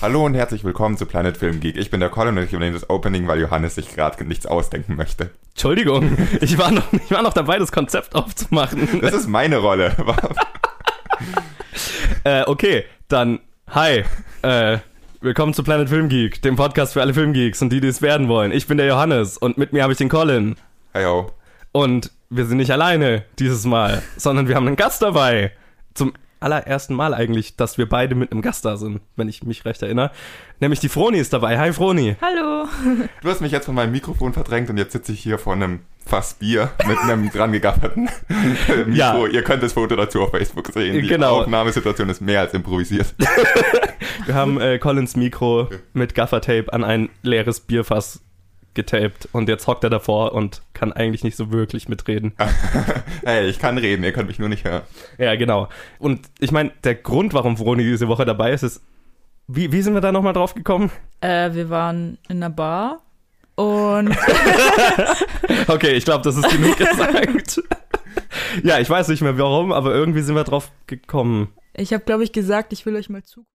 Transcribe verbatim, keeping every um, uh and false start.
Hallo und herzlich willkommen zu Planet Film Geek. Ich bin der Colin und ich übernehme das Opening, weil Johannes sich gerade nichts ausdenken möchte. Entschuldigung, ich war, noch, ich war noch dabei, das Konzept aufzumachen. Das ist meine Rolle. äh, okay, dann hi. Äh, willkommen zu Planet Film Geek, dem Podcast für alle Filmgeeks und die, die es werden wollen. Ich bin der Johannes und mit mir habe ich den Colin. Heyo. Und wir sind nicht alleine dieses Mal, sondern wir haben einen Gast dabei. Zum allerersten Mal eigentlich, dass wir beide mit einem Gast da sind, wenn ich mich recht erinnere. Nämlich die Froni ist dabei. Hi Froni. Hallo. Du hast mich jetzt von meinem Mikrofon verdrängt und jetzt sitze ich hier vor einem Fass Bier mit einem dran gegafferten Mikro. Ja. Ihr könnt das Foto dazu auf Facebook sehen. Die genau. Aufnahmesituation ist mehr als improvisiert. Wir haben äh, Collins Mikro mit Gaffertape an ein leeres Bierfass getaped und jetzt hockt er davor und kann eigentlich nicht so wirklich mitreden. Hey, ich kann reden, ihr könnt mich nur nicht hören. Ja, genau. Und ich meine, der Grund, warum Froni diese Woche dabei ist, ist, wie, wie sind wir da nochmal drauf gekommen? Äh, wir waren in einer Bar und... Okay, ich glaube, das ist genug gesagt. Ja, ich weiß nicht mehr warum, aber irgendwie sind wir drauf gekommen. Ich habe, glaube ich, gesagt, ich will euch mal zu...